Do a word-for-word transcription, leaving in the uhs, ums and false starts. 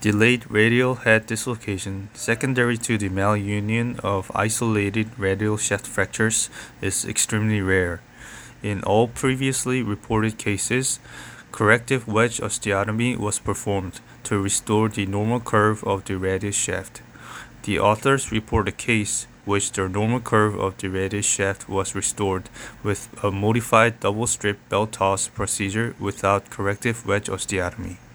Delayed radial head dislocation, secondary to the malunion of isolated radial shaft fractures, is extremely rare. In all previously reported cases, corrective wedge osteotomy was performed to restore the normal curve of the radius shaft. The authors report a case which the normal curve of the radius shaft was restored with a modified double strip belt toss procedure without corrective wedge osteotomy.